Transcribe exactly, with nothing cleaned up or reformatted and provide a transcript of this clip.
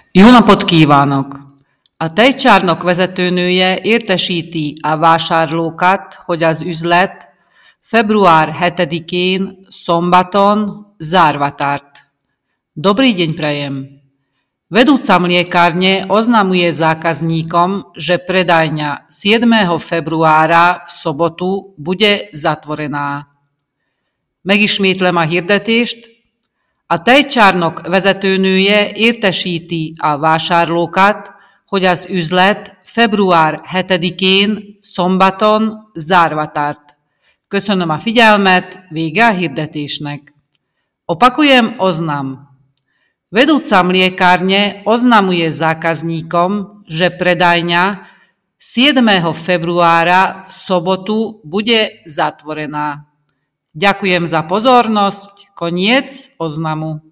Jó napot kívánok! A tejcsarnok vezetőnője értesíti a vásárlókat, hogy az üzlet február hetedikén szombaton zárva tart. Dobrý deň prajem. Vedúca mliekárne oznamuje zákazníkom, že predajňa siedmeho februára v sobotu bude zatvorená. Megismétlem a hirdetést. A tejcsarnok vezetőnője értesíti a vásárlókat, hogy az üzlet február hetedikén szombaton zárva tart. Köszönöm a figyelmet, vége a hirdetésnek. Opakujem oznam. Vedúca mliekárne oznamuje zákazníkom, že predajňa siedmeho februára v sobotu bude zatvorená. Ďakujem za pozornosť. Koniec oznamu.